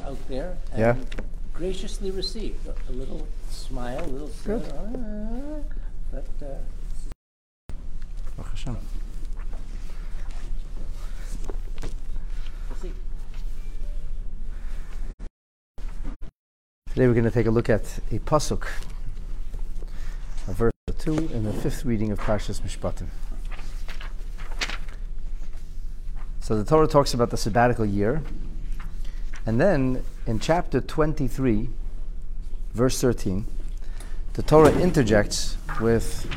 out there and Yeah. graciously received. A little smile, a little Good. but Baruch Hashem. we'll see. Today we're going to take a look at a pasuk, a verse or two, in the 5th reading of Parshas Mishpatim. So the Torah talks about the sabbatical year, and then in chapter 23, verse 13, the Torah interjects with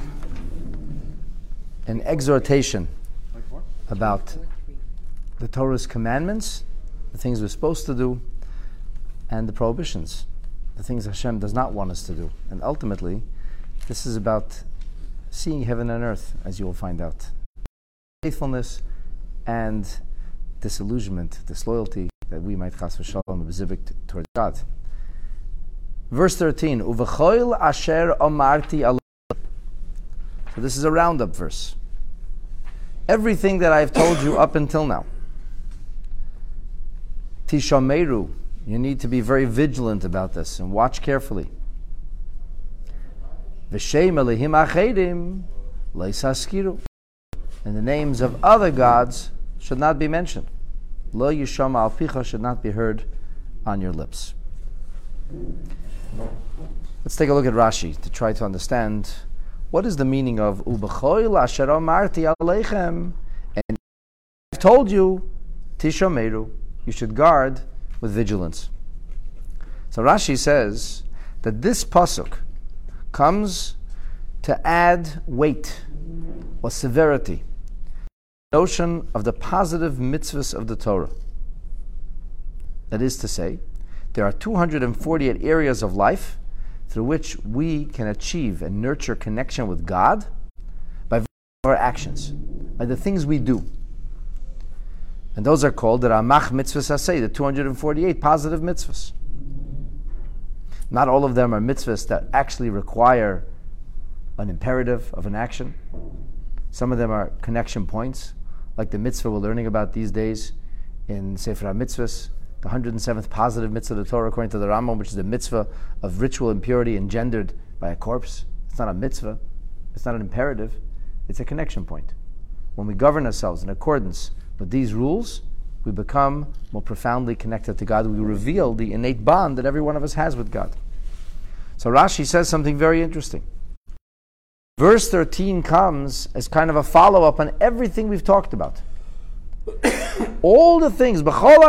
an exhortation about the Torah's commandments, the things we're supposed to do, and the prohibitions, the things Hashem does not want us to do. And ultimately, this is about seeing heaven and earth, as you will find out. Faithfulness and disillusionment, disloyalty, that we might chas v'shalom exhibit towards God. Verse 13, Uvechoil asher amarti Allah. So this is a roundup verse. Everything that I've told you up until now. Tishameru. You need to be very vigilant about this and watch carefully. V'shem elihim achedim leisaskiru. And the names of other gods should not be mentioned. Lo yishama al picha should not be heard on your lips. Let's take a look at Rashi to try to understand what is the meaning of Ubechoil asher amarti aleichem. And I've told you, tishameru, you should guard with vigilance. So Rashi says that this pasuk comes to add weight or severity, the notion of the positive mitzvahs of the Torah. That is to say, there are 248 areas of life through which we can achieve and nurture connection with God by our actions, by the things we do. And those are called the Ramach mitzvahs asay, the 248 positive mitzvahs. Not all of them are mitzvahs that actually require an imperative of an action. Some of them are connection points, like the mitzvah we're learning about these days in Sefer HaMitzvahs, the 107th positive mitzvah of the Torah, according to the Rambam, which is the mitzvah of ritual impurity engendered by a corpse. It's not a mitzvah. It's not an imperative. It's a connection point. When we govern ourselves in accordance with these rules, we become more profoundly connected to God. We reveal the innate bond that every one of us has with God. So Rashi says something very interesting. Verse 13 comes as kind of a follow-up on everything we've talked about. All the things,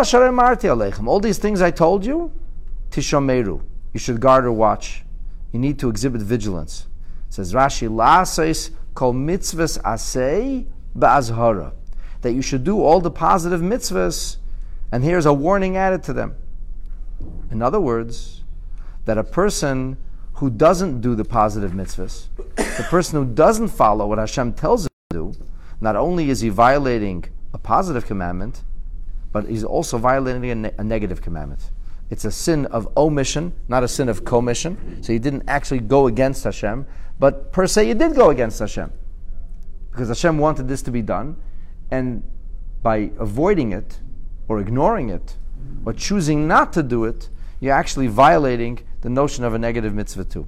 all these things I told you, tishameru, you should guard or watch. You need to exhibit vigilance. It says Rashi, la'asais kol mitzvahs asay ba'azhara, that you should do all the positive mitzvahs, and here's a warning added to them. In other words, that a person who doesn't do the positive mitzvahs, the person who doesn't follow what Hashem tells him to do, not only is he violating a positive commandment, but he's also violating a negative commandment. It's a sin of omission, not a sin of commission. So you didn't actually go against Hashem, but per se you did go against Hashem, because Hashem wanted this to be done, and by avoiding it, or ignoring it, or choosing not to do it, you're actually violating the notion of a negative mitzvah too.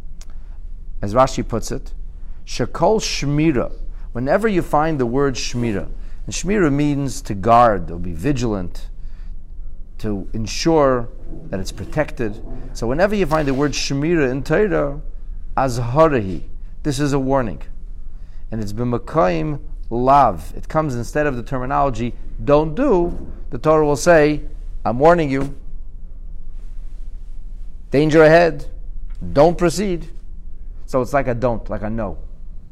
As Rashi puts it, shekol shmira, whenever you find the word shmira, and shmira means to guard or be vigilant, to ensure that it's protected. So whenever you find the word shmira in Torah, azharahi, this is a warning. And it's b'makayim lav. It comes instead of the terminology, don't do, the Torah will say, I'm warning you. Danger ahead. Don't proceed. So it's like a don't, like a no.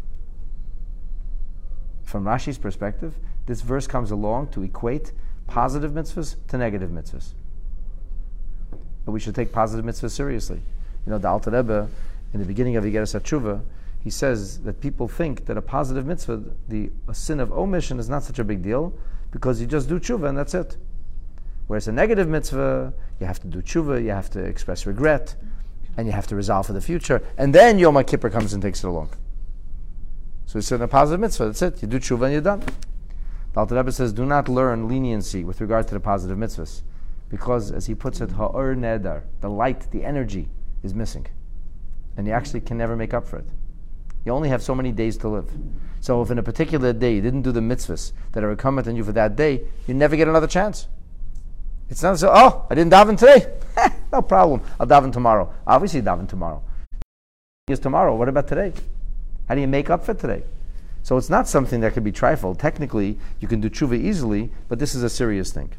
From Rashi's perspective, this verse comes along to equate positive mitzvahs to negative mitzvahs. But we should take positive mitzvahs seriously. You know, the Alter Rebbe, in the beginning of Yigeres HaTshuva, he says that people think that a positive mitzvah, a sin of omission, is not such a big deal because you just do tshuva and that's it. Whereas a negative mitzvah, you have to do tshuva, you have to express regret, and you have to resolve for the future, and then Yom HaKippur comes and takes it along. So it's in a positive mitzvah, that's it. You do tshuva and you're done. The Alter Rebbe says, do not learn leniency with regard to the positive mitzvahs, Because, as he puts it, ha'or nedar, the light, the energy is missing. And you actually can never make up for it. You only have so many days to live. So if in a particular day you didn't do the mitzvahs that are incumbent on you for that day, you never get another chance. It's not so, I didn't daven today. No problem. I'll daven tomorrow. Obviously daven tomorrow. Is tomorrow. What about today? How do you make up for today? So it's not something that can be trifled. Technically, you can do tshuva easily, but this is a serious thing.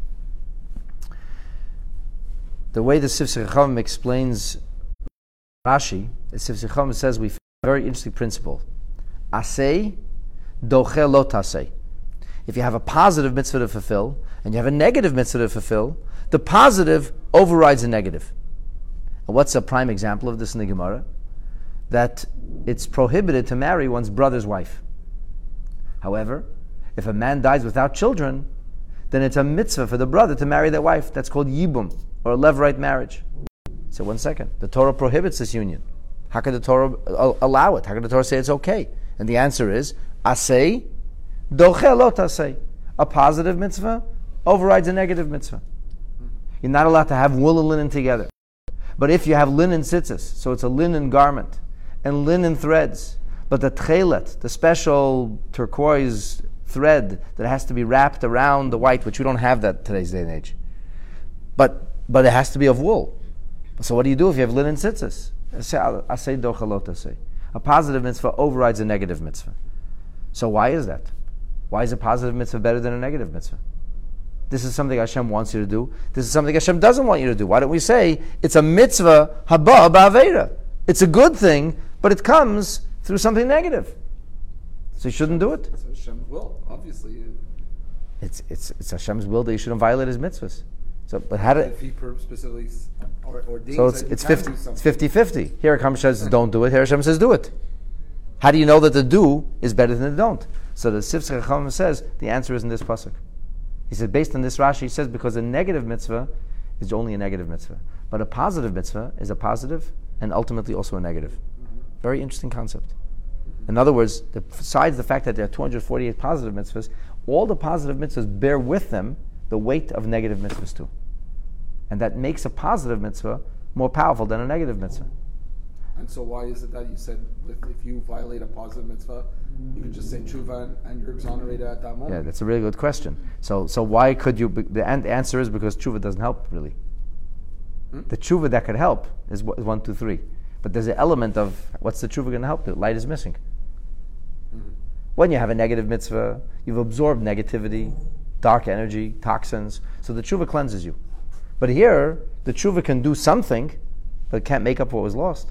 The way the Sifsei Chachamim explains Rashi, the Sifsei Chachamim says we find a very interesting principle. Asay, doche lo tasay. If you have a positive mitzvah to fulfill, and you have a negative mitzvah to fulfill, the positive overrides the negative. And what's a prime example of this in the Gemara? That it's prohibited to marry one's brother's wife. However, if a man dies without children, then it's a mitzvah for the brother to marry their wife. That's called yibum, or a levirate marriage. So 1 second, the Torah prohibits this union. How could the Torah allow it? How could the Torah say it's okay? And the answer is, asay, doche lo tasay. A positive mitzvah overrides a negative mitzvah. You're not allowed to have wool and linen together. But if you have linen tzitzis, so it's a linen garment, and linen threads, but the tchelet, the special turquoise thread that has to be wrapped around the white, which we don't have that today's day and age. But it has to be of wool. So what do you do if you have linen tzitzis? Asay doche lo tasay. A positive mitzvah overrides a negative mitzvah. So why is that? Why is a positive mitzvah better than a negative mitzvah? This is something Hashem wants you to do. This is something Hashem doesn't want you to do. Why don't we say it's a mitzvah haba ba'aveira? It's a good thing, but it comes through something negative. So you shouldn't do it. It's Hashem's will, obviously. It's Hashem's will that you shouldn't violate His mitzvahs. So, but how did? If He specifically ordains, So that it's you can 50, do something. it's 50-50. Here Hashem says don't do it. Here Hashem says do it. How do you know that the do is better than the don't? So the Sifsei Chachamim says the answer is in this pasuk. He said based on this Rashi, he says because a negative mitzvah is only a negative mitzvah, but a positive mitzvah is a positive and ultimately also a negative. Very interesting concept. In other words, besides the fact that there are 248 positive mitzvahs, all the positive mitzvahs bear with them the weight of negative mitzvahs too. And that makes a positive mitzvah more powerful than a negative mitzvah. And so why is it that you said if you violate a positive mitzvah, you can just say tshuva and you're exonerated at that moment? Yeah, that's a really good question. So why could you? The answer is because tshuva doesn't help really. The tshuva that could help is 1, 2, 3. But there's an element of what's the tshuva going to help? The light is missing. When you have a negative mitzvah, you've absorbed negativity, dark energy, toxins. So the tshuva cleanses you. But here, the tshuva can do something, but it can't make up what was lost.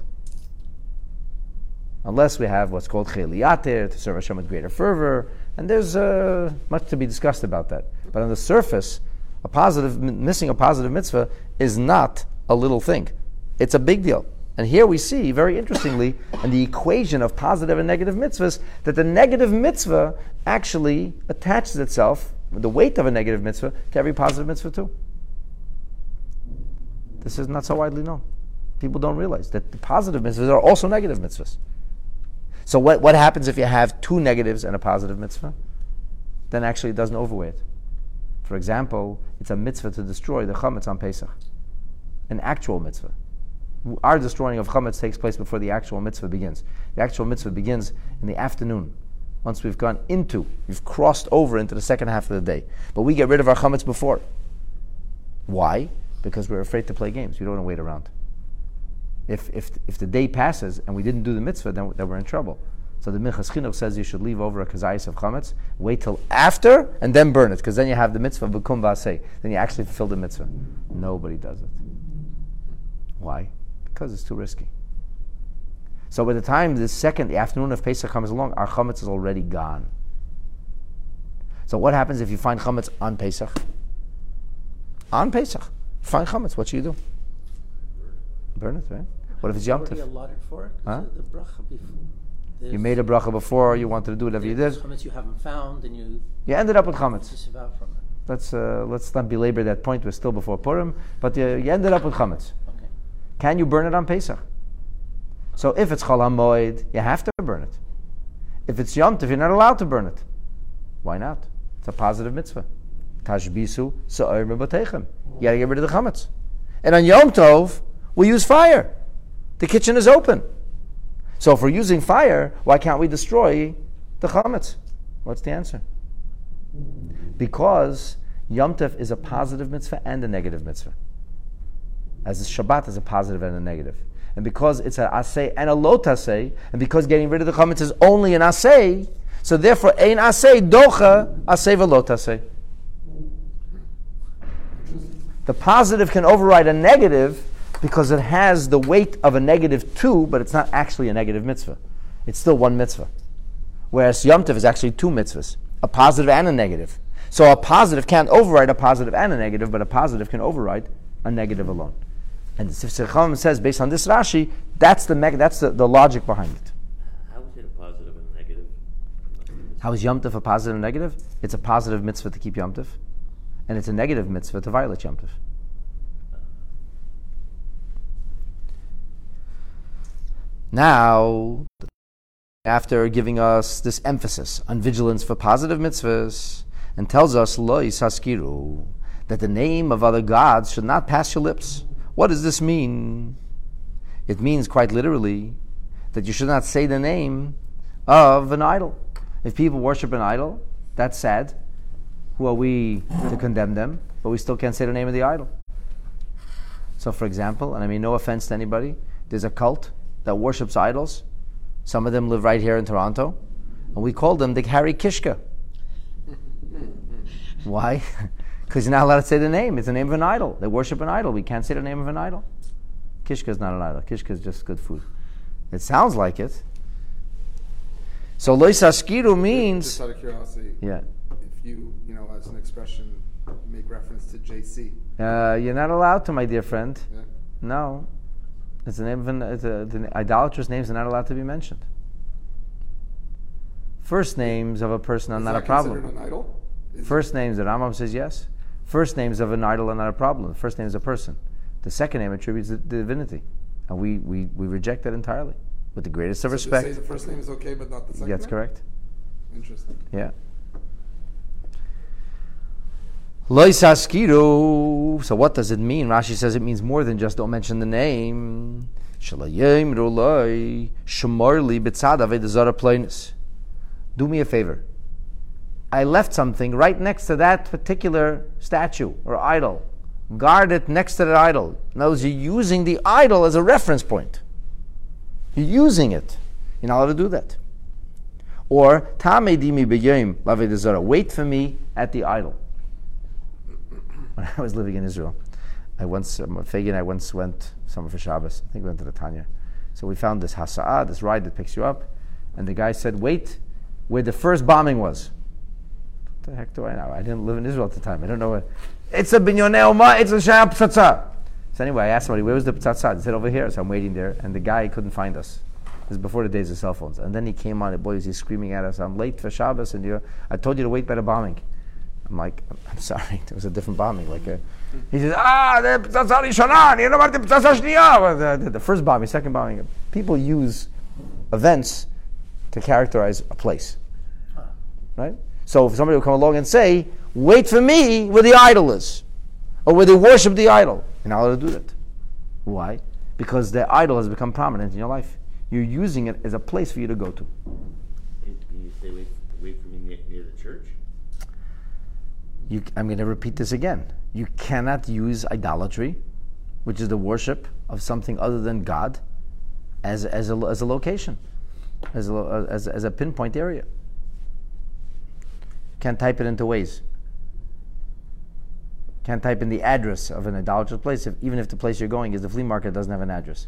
Unless we have what's called cheliater, to serve Hashem with greater fervor, and there's much to be discussed about that. But on the surface, missing a positive mitzvah is not a little thing. It's a big deal. And here we see, very interestingly, in the equation of positive and negative mitzvahs, that the negative mitzvah actually attaches itself, with the weight of a negative mitzvah, to every positive mitzvah too. This is not so widely known. People don't realize that the positive mitzvahs are also negative mitzvahs. So what happens if you have 2 negatives and a positive mitzvah? Then actually it doesn't overweigh it. For example, it's a mitzvah to destroy the chametz on Pesach. An actual mitzvah. Our destroying of chametz takes place before the actual mitzvah begins. The actual mitzvah begins in the afternoon. Once we've crossed over into the second half of the day. But we get rid of our chametz before. Why? Because we're afraid to play games. We don't want to wait around. If the day passes and we didn't do the mitzvah, then we're in trouble. So the Minchas Chinuch says you should leave over a kazayis of chametz, wait till after, and then burn it, because then you have the mitzvah b'kum v'aseh. Then you actually fulfill the mitzvah. Nobody does it. Why? Because it's too risky. So by the time the afternoon of Pesach comes along, our chametz is already gone. So what happens if you find chametz on Pesach? On Pesach, you find chametz. What should you do? Burn it, right? What if it's Yom Already Tov? allotted for it? Huh? The bracha before. You made a bracha before, you wanted to do whatever you did. Chametz you haven't found, and you You ended up with chametz. disavow from it. Let's not belabor that point. We're still before Purim, but you ended up with chametz. Okay. Can you burn it on Pesach? So if it's Chol HaMoed, you have to burn it. If it's Yom Tov, you're not allowed to burn it. Why not? It's a positive mitzvah. Tashbisu sa'ir mebatechem. You got to get rid of the chametz. And on Yom Tov, we use fire. The kitchen is open. So if we're using fire, why can't we destroy the chametz? What's the answer? Because Yom Tov is a positive mitzvah and a negative mitzvah. As the Shabbat is a positive and a negative. And because it's an asay and a lo tasay, and because getting rid of the chametz is only an asay, so therefore ein asay docha asay v'lo tasay. The positive can override a negative because it has the weight of a negative two, but it's not actually a negative mitzvah. It's still one mitzvah. Whereas Yom Tov is actually two mitzvahs, a positive and a negative. So a positive can't override a positive and a negative, but a positive can override a negative alone. And the Sifsei Chachamim says, based on this Rashi, that's the logic behind it. How is it a positive and a negative? How is Yom Tov a positive and negative? It's a positive mitzvah to keep Yom Tov, and it's a negative mitzvah to violate Yom Tov. Now, after giving us this emphasis on vigilance for positive mitzvahs, and tells us, Lo yisaskiru, that the name of other gods should not pass your lips. What does this mean? It means quite literally that you should not say the name of an idol. If people worship an idol, that's sad. Who are we to condemn them? But we still can't say the name of the idol. So for example, and I mean no offense to anybody, there's a cult that worships idols. Some of them live right here in Toronto, and we call them the Hare Kishka. Why? Because you're not allowed to say the name. It's the name of an idol. They worship an idol. We can't say the name of an idol. Kishka is not an idol. Kishka is just good food. It sounds like it. So Lo yisaskiru means... Just out of curiosity, yeah. if you, as an expression, make reference to JC. You're not allowed to, my dear friend. Yeah? No. It's the name of the idolatrous names are not allowed to be mentioned. First names of a person are not a problem. Considered an idol? First names, the Rambam says yes. First names of an idol are not a problem. The first name is a person. The second name attributes the divinity. And we reject that entirely. With the greatest of respect. Say the first name is okay, but not the second That's name? correct. Interesting. Yeah. Lo yisaskiru. So what does it mean? Rashi says it means more than just don't mention the name. Shalayimru lo shemor li b'tzad avodah zarah pleinis. Do me a favor. I left something right next to that particular statue or idol. Guard it next to the idol. In other words, you're using the idol as a reference point. You're using it. You're not allowed to do that. Or, Tamedimi b'yom l'avodah zarah. Wait for me at the idol. When I was living in Israel, Fagi and I once went somewhere for Shabbos. I think we went to the Tanya. So we found this hasa'ah, this ride that picks you up, and the guy said, wait where the first bombing was. What the heck do I know? I didn't live in Israel at the time. I don't know what. It's a binyonei umah, it's a shayam p'tzatza. So anyway, I asked somebody, where was the p'tzatza? He said, over here. So I'm waiting there, and the guy couldn't find us. This is before the days of cell phones. And then he came on, and boy, he's screaming at us, I'm late for Shabbos, and I told you to wait by the bombing. I'm like, I'm sorry, there was a different bombing. He says, the p'tzatza rishona, you know about the p'tzatza shniya. The first bombing, second bombing. People use events to characterize a place. Right? So if somebody will come along and say, wait for me where the idol is, or where they worship the idol, you're not allowed to do that. Why? Because the idol has become prominent in your life. You're using it as a place for you to go to. Can you say wait for me near the church? I'm going to repeat this again. You cannot use idolatry, which is the worship of something other than God, as a location, as a pinpoint area. Can't type it into Waze. Can't type in the address of an idolatrous place, even if the place you're going is the flea market, doesn't have an address.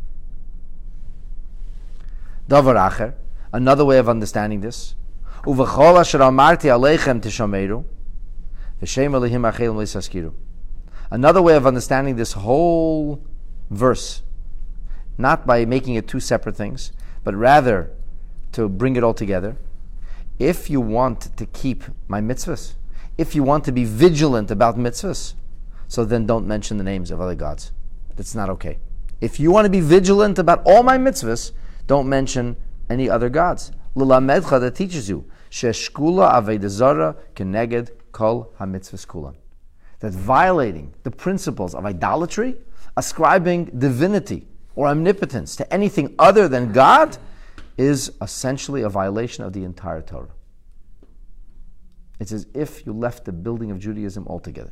Davar acher, another way of understanding this. Uvechol asher amarti aleichem tishameru, v'shem elihim achelim leisaskiru. Another way of understanding this whole verse, not by making it two separate things, but rather to bring it all together. If you want to keep my mitzvahs, if you want to be vigilant about mitzvahs, so then don't mention the names of other gods. That's not okay. If you want to be vigilant about all my mitzvahs, don't mention any other gods. L'lamedcha, that teaches you, sheshkula avodah zarah keneged kol ha-mitzvahs kulan. That violating the principles of idolatry, ascribing divinity or omnipotence to anything other than God, is essentially a violation of the entire Torah. It's as if you left the building of Judaism altogether.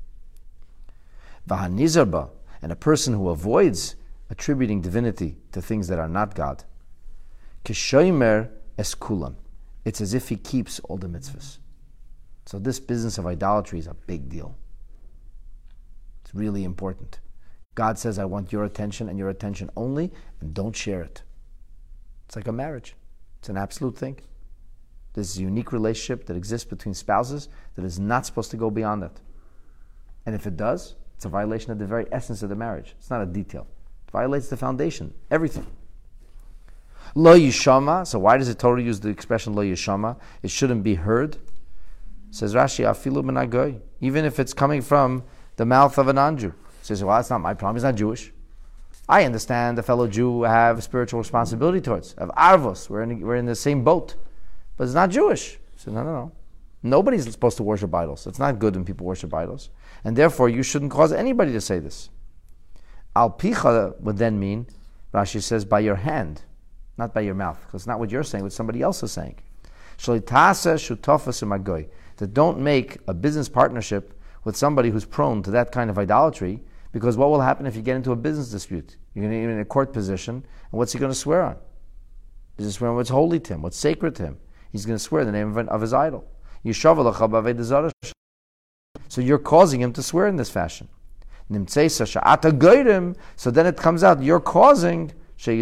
V'hanizarba, and a person who avoids attributing divinity to things that are not God, kishomer es kulam. It's as if he keeps all the mitzvahs. So this business of idolatry is a big deal. It's really important. God says, I want your attention and your attention only, and don't share it. It's like a marriage. It's an absolute thing. This is a unique relationship that exists between spouses that is not supposed to go beyond that. And if it does, it's a violation of the very essence of the marriage. It's not a detail. It violates the foundation, everything. Lo yishama, so why does the Torah use the expression lo yishama? It shouldn't be heard. Says Rashi, afilu min hagoy, even if it's coming from the mouth of a non-Jew. Says, well, that's not my problem, he's not Jewish. I understand the fellow Jew have a spiritual responsibility towards, of arvos, we're in the same boat. But it's not Jewish. So no. Nobody's supposed to worship idols. It's not good when people worship idols. And therefore, you shouldn't cause anybody to say this. Al picha would then mean, Rashi says, by your hand, not by your mouth. Because it's not what you're saying, what somebody else is saying. That don't make a business partnership with somebody who's prone to that kind of idolatry, because what will happen if you get into a business dispute? You're going to be in a court position, and what's he going to swear on? He's going to swear on what's holy to him, what's sacred to him. He's going to swear in the name of his idol. So you're causing him to swear in this fashion. So then it comes out, you're causing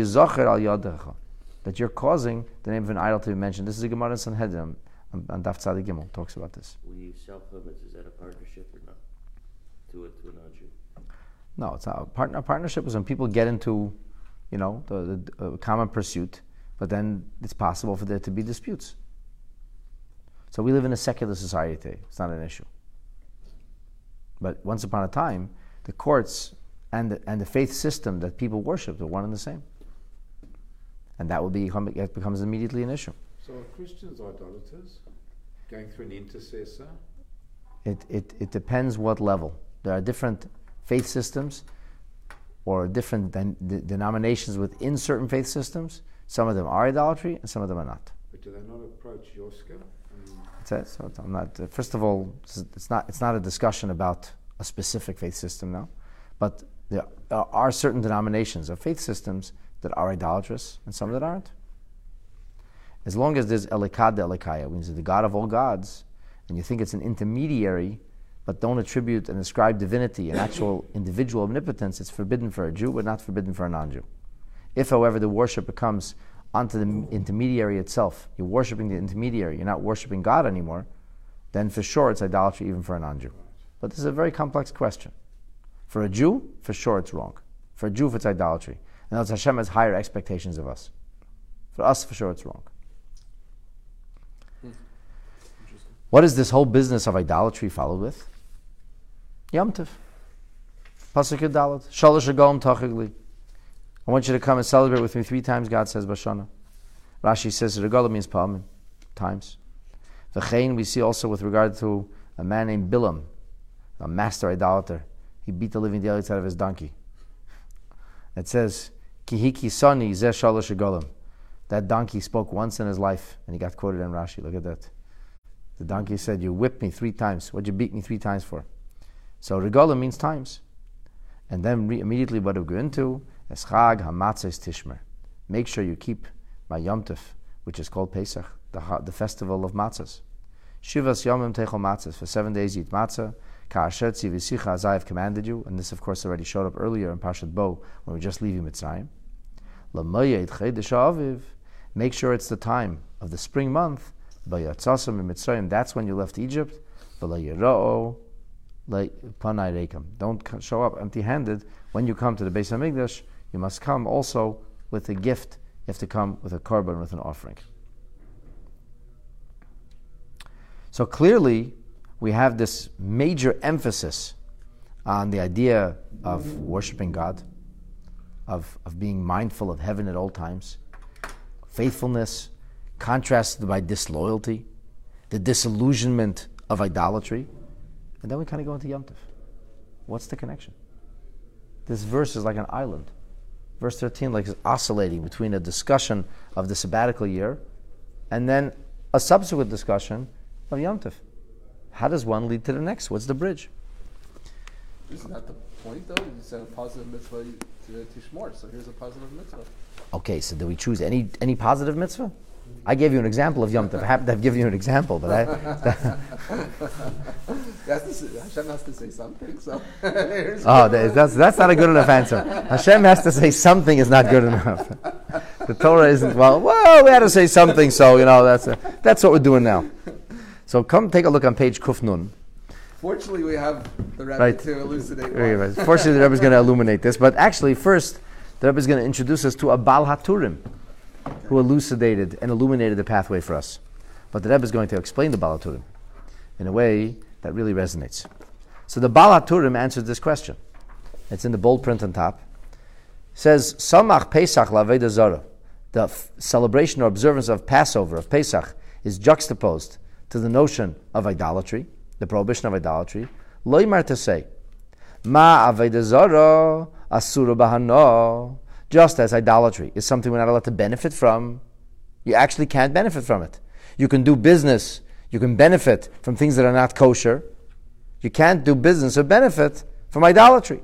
that you're causing the name of an idol to be mentioned. This is a Gemara in Sanhedrin on Daf Tzadi Gimel talks about this. When you self-limits, is that a partnership or not? To a non-Jew? No, it's not. A partnership is when people get into, the common pursuit, but then it's possible for there to be disputes. So we live in a secular society today. It's not an issue. But once upon a time, the courts and the faith system that people worship are one and the same. And that it becomes immediately an issue. So are Christians idolaters going through an intercessor? It depends what level. There are different faith systems or different denominations within certain faith systems. Some of them are idolatry and some of them are not. But do they not approach your skill? So I'm not. First of all, it's not a discussion about a specific faith system now, but there are certain denominations of faith systems that are idolatrous and some that aren't. As long as there's Elikad Elikaya, means the God of all gods, and you think it's an intermediary, but don't attribute and ascribe divinity and actual individual omnipotence, it's forbidden for a Jew, but not forbidden for a non-Jew. If, however, the worship becomes onto the intermediary itself, you're worshiping the intermediary, you're not worshiping God anymore, then for sure it's idolatry even for a non-Jew. But this is a very complex question. For a Jew, for sure it's wrong. For a Jew, if it's idolatry. And else Hashem has higher expectations of us. For us, for sure it's wrong. What is this whole business of idolatry followed with? Yom Tov. Pasuk Dalet. Shalosh Agom Tachigli. I want you to come and celebrate with me 3 times, God says, Bashana. Rashi says, Regala means Pa'amim, times. V'chein, we see also with regard to a man named Bilam, a master idolater. He beat the living daylights out of his donkey. It says, Kihiki Sani Zeh Shalosh Regalim. That donkey spoke once in his life, and he got quoted in Rashi. Look at that. The donkey said, you whipped me 3 times. What'd you beat me 3 times for? So Regalim means times. And then immediately what we go into, Eschag HaMatzos Tishmer. Make sure you keep my Yom Tov, which is called Pesach, the festival of matzahs. Shivas Yomim Techel Matzahs. For 7 days you eat matzah. Ka'asher tzivisicha, as I have commanded you. And this, of course, already showed up earlier in Parshat Bo, when we just leaving Mitzrayim. L'moyed Chedesh Aviv. Make sure it's the time of the spring month. B'yatzasam in Mitzrayim. That's when you left Egypt. V'layira'o panai reikam. Don't show up empty-handed. When you come to the Beis HaMikdash, you must come also with a gift. You have to come with a korban, with an offering. So clearly, we have this major emphasis on the idea of worshiping God, of being mindful of heaven at all times, faithfulness, contrasted by disloyalty, the disillusionment of idolatry, and then we kind of go into Yom Tov. What's the connection? This verse is like an island. Verse 13 is oscillating between a discussion of the sabbatical year and then a subsequent discussion of Yom Tov. How does one lead to the next? What's the bridge? Isn't that the point, though? You said a positive mitzvah to Tishmor, so here's a positive mitzvah. Okay, so do we choose any positive mitzvah? I gave you an example of Yom Tov. I happen to have given you an example, but Hashem has to say something, so... that's not a good enough answer. Hashem has to say something is not good enough. The Torah isn't, well, we had to say something, so, that's what we're doing now. So come take a look on page Kuf Nun. Fortunately, we have the Rebbe to elucidate. Right. Fortunately, the Rebbe is going to illuminate this, but actually, first, the Rebbe is going to introduce us to a Baal HaTurim, who elucidated and illuminated the pathway for us. But the Rebbe is going to explain the Baal HaTurim in a way that really resonates. So the Baal HaTurim answers this question. It's in the bold print on top. It says, Samach Pesach L'Aveda Zara. The celebration or observance of Passover, of Pesach, is juxtaposed to the notion of idolatry, the prohibition of idolatry. Loimar to say, Ma Aveda Zara Asura Bahano. Just as idolatry is something we're not allowed to benefit from, you actually can't benefit from it. You can do business, you can benefit from things that are not kosher. You can't do business or benefit from idolatry.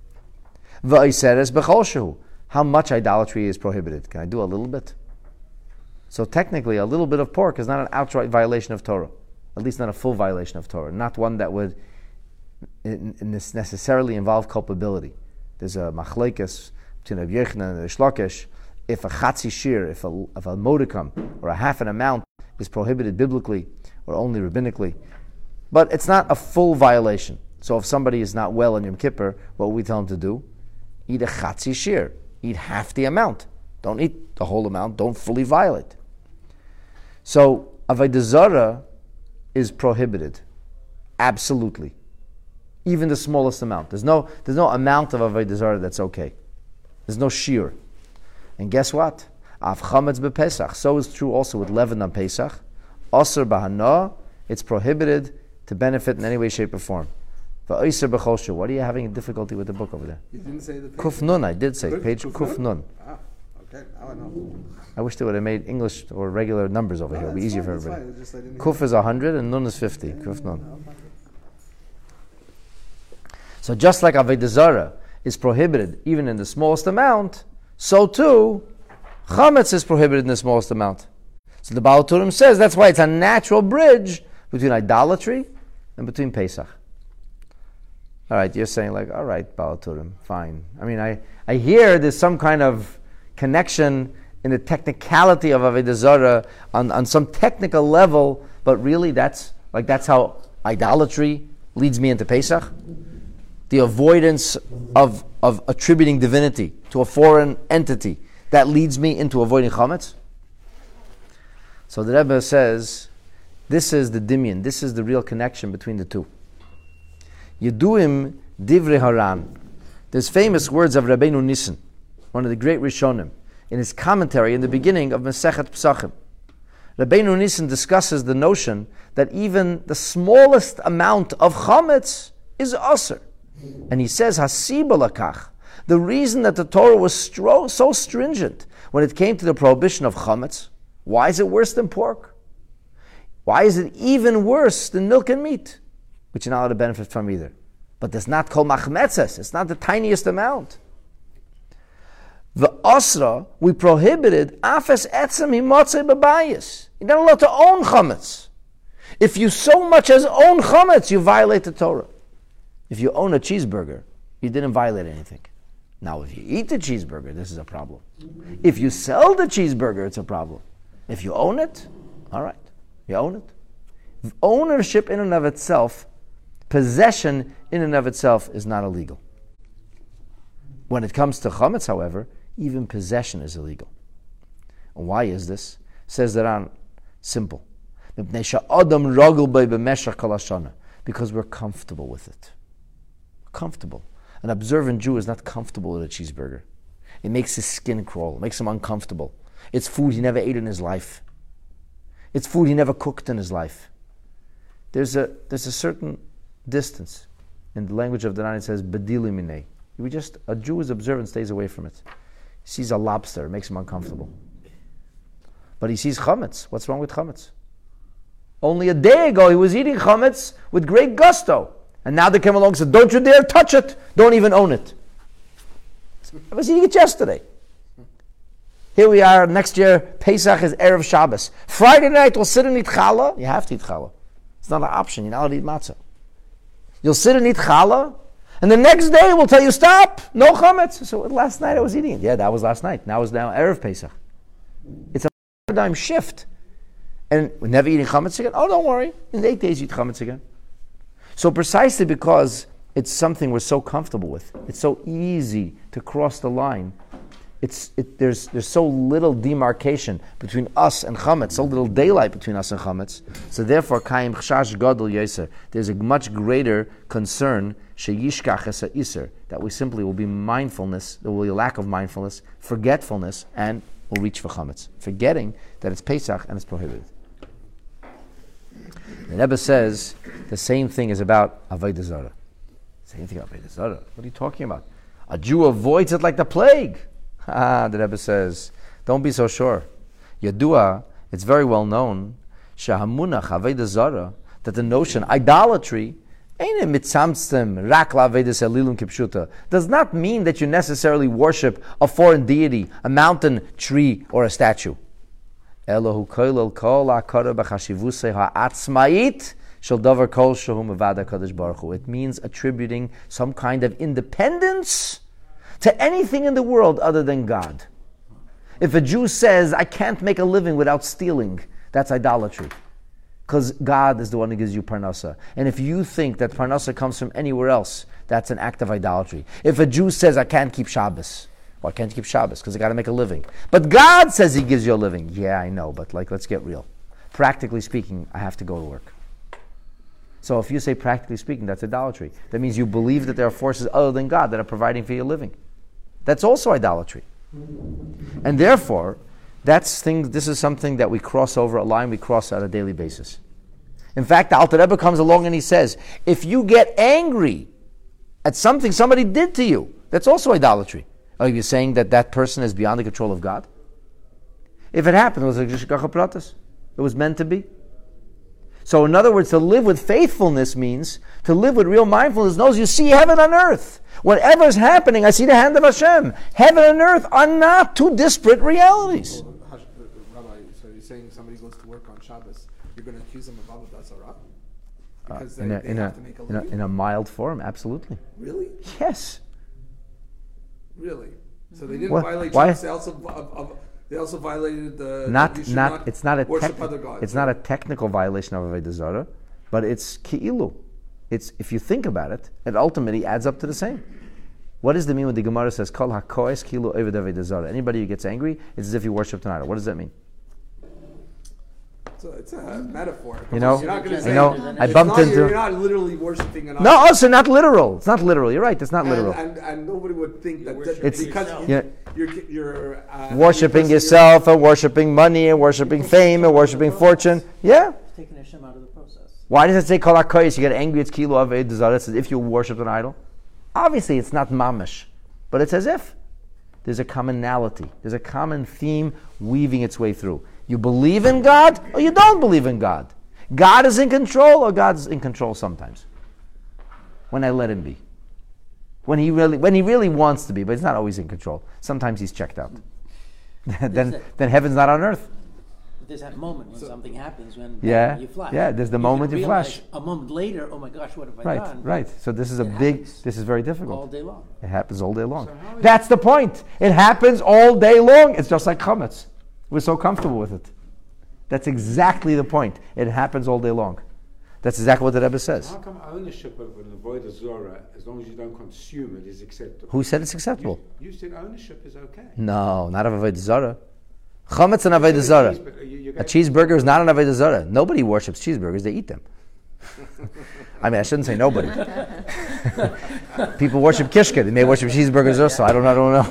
How much idolatry is prohibited? Can I do a little bit? So technically, a little bit of pork is not an outright violation of Torah, at least not a full violation of Torah, not one that would necessarily involve culpability. There's a machlekes between Rav Yochanan and Rish Lakish. If a chatzi shir, if a modicum or a half an amount is prohibited biblically or only rabbinically, but it's not a full violation. So if somebody is not well in Yom Kippur, what we tell him to do? Eat a chatzi shir. Eat half the amount. Don't eat the whole amount. Don't fully violate. So avodah zarah is prohibited, absolutely. Even the smallest amount. There's no amount of avodah zarah that's okay. There's no shir. And guess what? Av chametz b'Pesach. So is true also with leaven on Pesach. Asur b'hana. It's prohibited to benefit in any way, shape, or form. V'oiser b'chosher. What are you having a difficulty with the book over there? You didn't say the page. Kuf Nun, I did say. Page Kuf Nun. Ah, okay. Now I know. I wish they would have made English or regular numbers over here. It would be easier for everybody. Kuf is 100 and Nun is 50. Kuf Nun. So just like avodah zarah is prohibited even in the smallest amount, so too chametz is prohibited in the smallest amount. So the Baal HaTurim says that's why it's a natural bridge between idolatry and between Pesach. All right, you're saying like, all right, Baal HaTurim, fine. I mean, I hear there's some kind of connection in the technicality of avodah zarah on some technical level, but really that's how idolatry leads me into Pesach. The avoidance of attributing divinity to a foreign entity, that leads me into avoiding chametz. So the Rebbe says, this is the dimyan, this is the real connection between the two. Yeduim divrei Haran. There's famous words of Rabbeinu Nissen, one of the great Rishonim, in his commentary in the beginning of Masechet Pesachim. Rabbeinu Nissen discusses the notion that even the smallest amount of chametz is asur. And he says, Hasiba lakach, the reason that the Torah was so stringent when it came to the prohibition of chametz, why is it worse than pork? Why is it even worse than milk and meat, which you're not allowed to benefit from either? But there's not kol machmetzes, it's not the tiniest amount. The asra, we prohibited afes etzem himotzei b'bayis. You're not allowed to own chametz. If you so much as own chametz, you violate the Torah. If you own a cheeseburger, you didn't violate anything. Now, if you eat the cheeseburger, this is a problem. If you sell the cheeseburger, it's a problem. If you own it, all right, you own it. Ownership in and of itself, possession in and of itself is not illegal. When it comes to chametz, however, even possession is illegal. And why is this? Says the Ran, simple. Because we're comfortable with it. Comfortable. An observant Jew is not comfortable with a cheeseburger. It makes his skin crawl. It makes him uncomfortable. It's food he never ate in his life. It's food he never cooked in his life. there's a certain distance. In the language of the Ran, it says bedili minei. A Jew is observant, stays away from it. He sees a lobster, it makes him uncomfortable. But he sees chametz. What's wrong with chametz? Only a day ago he was eating chametz with great gusto. And now they come along and say, don't you dare touch it. Don't even own it. I was eating it yesterday. Here we are, next year, Pesach is Erev Shabbos. Friday night we'll sit and eat challah. You have to eat challah. It's not an option. You're not allowed to eat matzah. You'll sit and eat challah, and the next day we'll tell you, stop, no chametz. So last night I was eating it. Yeah, that was last night. Now it's Erev Pesach. It's a paradigm shift. And we're never eating chametz again? Oh, don't worry. In 8 days you eat chametz again. So precisely because it's something we're so comfortable with, it's so easy to cross the line, there's so little demarcation between us and chametz, so little daylight between us and chametz. So therefore, kayim chashash gadol yoser. There's a much greater concern sheyishkach es haiser, that we simply will be mindfulness, there will be a lack of mindfulness, forgetfulness, and will reach for chametz, forgetting that it's Pesach and it's prohibited. The Rebbe says the same thing is about avodah zarah. Same thing about avodah zarah. What are you talking about? A Jew avoids it like the plague. The Rebbe says, don't be so sure. Yadua, it's very well known, shahamunach avodah zarah, that the notion idolatry does not mean that you necessarily worship a foreign deity, a mountain, tree, or a statue. It means attributing some kind of independence to anything in the world other than God. If a Jew says, I can't make a living without stealing, that's idolatry. Because God is the one who gives you parnasa. And if you think that parnasa comes from anywhere else, that's an act of idolatry. If a Jew says, I can't keep Shabbos, why can't you keep Shabbos? Because I got to make a living. But God says He gives you a living. Yeah, I know, but let's get real. Practically speaking, I have to go to work. So if you say practically speaking, that's idolatry. That means you believe that there are forces other than God that are providing for your living. That's also idolatry. And therefore, this is something that we cross over a line we cross on a daily basis. In fact, the Alter Rebbe comes along and he says, if you get angry at something somebody did to you, that's also idolatry. Are you saying that person is beyond the control of God? If it happened, it was like Shgacha Pratis. It was meant to be. So in other words, to live with faithfulness means to live with real mindfulness knows you see heaven on earth. Whatever is happening, I see the hand of Hashem. Heaven and earth are not two disparate realities. Rabbi, so you're saying somebody goes to work on Shabbos, you're going to accuse them of avodah zarah? Because they have to make a living? In a mild form, absolutely. Really? Yes. Really? So they didn't violate Shabbos. They also violated the. It's not a other gods. It's not a technical violation of avodah zarah, but it's ki'ilu. It's, if you think about it, it ultimately adds up to the same. What does the mean when the Gemara says kol hakoes ki'ilu oved avodah zarah? Anybody who gets angry, it's as if you worship an idol. What does that mean? It's a metaphor. You're not going to say. I bumped into. You're not literally worshiping an idol. No, also not literal. It's not literal. You're right. It's not literal. And nobody would think that it's because you're worshiping yourself, and worshiping money, and worshiping fame, and worshiping fortune. Yeah. Taking Hashem out of the process. Why does it say kol hakoyes? You get angry. It's kilo avodah zarah. It's as if you worship an idol. Obviously, it's not mamish, but it's as if there's a commonality. There's a common theme weaving its way through. You believe in God or you don't believe in God. God is in control or God's in control sometimes. When I let Him be. When he really wants to be, but He's not always in control. Sometimes He's checked out. then heaven's not on earth. There's that moment when something happens when you flash. Yeah, there's the moment you flash. A moment later, oh my gosh, what have I done? Right. So this is this is very difficult. All day long. It happens all day long. That's the point. It happens all day long. It's just like chametz. We're so comfortable with it. That's exactly the point. It happens all day long. That's exactly what the Rebbe says. How come ownership of an avodah zarah, as long as you don't consume it, is acceptable? Who said it's acceptable? You said ownership is okay. No, not of avodah zarah. Chametz and avodah zarah. A cheeseburger is not an avodah zarah. Nobody worships cheeseburgers; they eat them. I mean, I shouldn't say nobody. People worship kishka. They may worship cheeseburgers also. I don't know.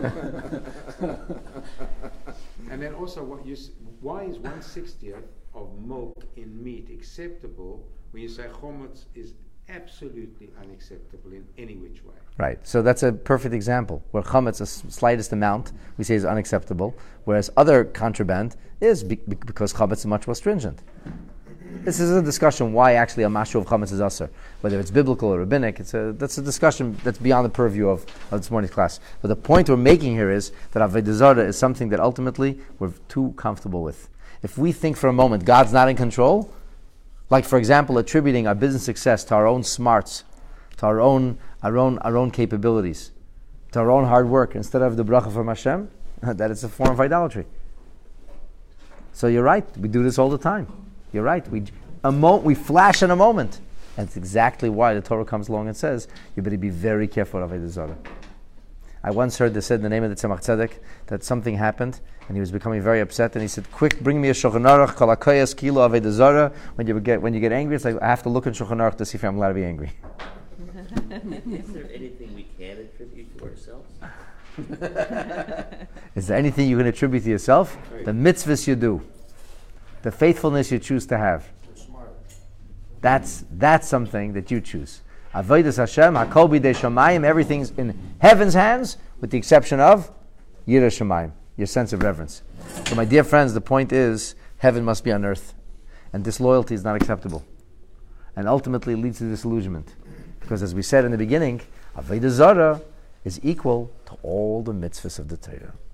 And then also, why is 1/60th of milk in meat acceptable when you say chometz is absolutely unacceptable in any which way. Right. So that's a perfect example where chametz, the slightest amount, we say is unacceptable, whereas other contraband is because chametz is much more stringent. This is a discussion why actually a mashu of chametz is usher, whether it's biblical or rabbinic. That's a discussion that's beyond the purview of this morning's class. But the point we're making here is that avodah zarah is something that ultimately we're too comfortable with. If we think for a moment God's not in control, like for example attributing our business success to our own smarts, to our own capabilities, to our own hard work instead of the bracha from Hashem, that is a form of idolatry. So you're right, we do this all the time. You're right, we flash in a moment. And it's exactly why the Torah comes along and says, you better be very careful of avodah zarah. I once heard they said in the name of the Tzemach Tzedek that something happened and he was becoming very upset and he said, quick, bring me a Shulchan Aruch, kol hakoyas kilo avodah zarah. When you get angry, it's like, I have to look in Shulchan Aruch to see if I'm allowed to be angry. Is there anything we can attribute to ourselves? Is there anything you can attribute to yourself? Right. The mitzvahs you do, the faithfulness you choose to have. That's something that you choose. Avodas Hashem, Hakol b'dei Shamayim, everything's in heaven's hands, with the exception of Yirah Shamayim, your sense of reverence. So my dear friends, the point is, heaven must be on earth. And disloyalty is not acceptable. And ultimately it leads to disillusionment. Because as we said in the beginning, Avodah Zarah is equal to all the mitzvahs of the Torah.